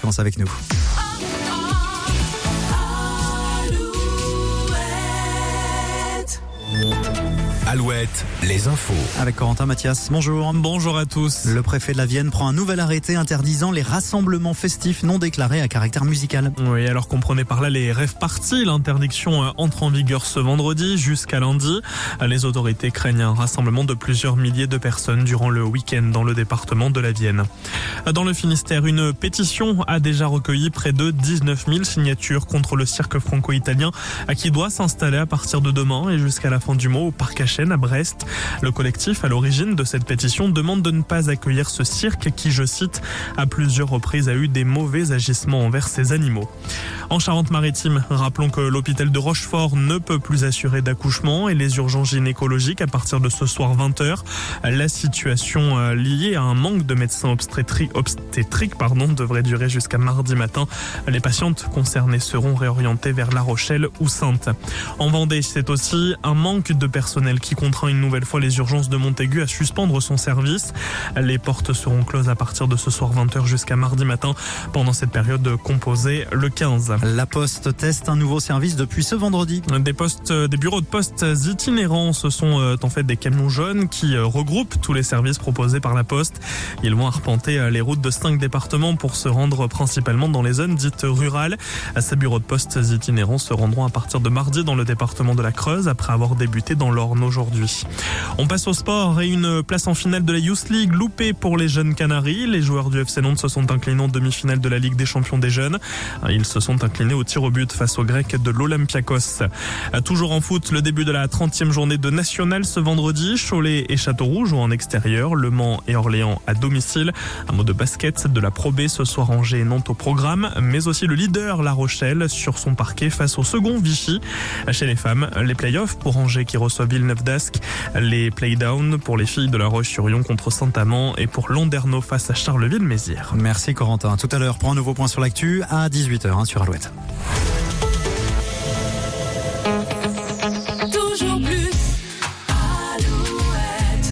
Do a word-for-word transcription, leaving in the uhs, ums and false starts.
vacances avec nous. Alouette, les infos. Avec Corentin Mathias, bonjour. Bonjour à tous. Le préfet de la Vienne prend un nouvel arrêté interdisant les rassemblements festifs non déclarés à caractère musical. Oui, alors comprenez par là les rave parties. L'interdiction entre en vigueur ce vendredi jusqu'à lundi. Les autorités craignent un rassemblement de plusieurs milliers de personnes durant le week-end dans le département de la Vienne. Dans le Finistère, une pétition a déjà recueilli près de dix-neuf mille signatures contre le cirque franco-italien qui doit s'installer à partir de demain et jusqu'à la fin du mois au parc H à Brest. Le collectif à l'origine de cette pétition demande de ne pas accueillir ce cirque qui, je cite, à plusieurs reprises a eu des mauvais agissements envers ses animaux. En Charente-Maritime, rappelons que l'hôpital de Rochefort ne peut plus assurer d'accouchement et les urgences gynécologiques à partir de ce soir vingt heures. La situation liée à un manque de médecins obstétriques, obstétriques pardon, devrait durer jusqu'à mardi matin. Les patientes concernées seront réorientées vers La Rochelle ou Saintes. En Vendée, c'est aussi un manque de personnel qui contraint une nouvelle fois les urgences de Montaigu à suspendre son service. Les portes seront closes à partir de ce soir vingt heures jusqu'à mardi matin. Pendant cette période composée le quinze. La Poste teste un nouveau service depuis ce vendredi. Des postes, des bureaux de poste itinérants, ce sont en fait des camions jaunes qui regroupent tous les services proposés par la Poste. Ils vont arpenter les routes de cinq départements pour se rendre principalement dans les zones dites rurales. Ces bureaux de poste itinérants se rendront à partir de mardi dans le département de la Creuse après avoir débuté dans l'Orne aujourd'hui. On passe au sport et une place en finale de la Youth League loupée pour les jeunes Canaries. Les joueurs du F C Nantes se sont inclinés en demi-finale de la Ligue des champions des jeunes. Ils se sont inclinés au tir au but face aux Grecs de l'Olympiakos. Toujours en foot, le début de la trentième journée de National ce vendredi. Cholet et Châteauroux jouent en extérieur. Le Mans et Orléans à domicile. Un mot de basket de la Pro B ce soir, Angers et Nantes au programme. Mais aussi le leader La Rochelle sur son parquet face au second Vichy. Chez les femmes, les playoffs pour Angers qui reçoit Villeneuve d'Ascq. Les playdowns pour les filles de La Roche-sur-Yon contre Saint-Amand et pour Landerneau face à Charleville-Mézières. Merci Corentin. Tout à l'heure, pour un nouveau point sur l'actu à dix-huit heures hein, sur Alouette.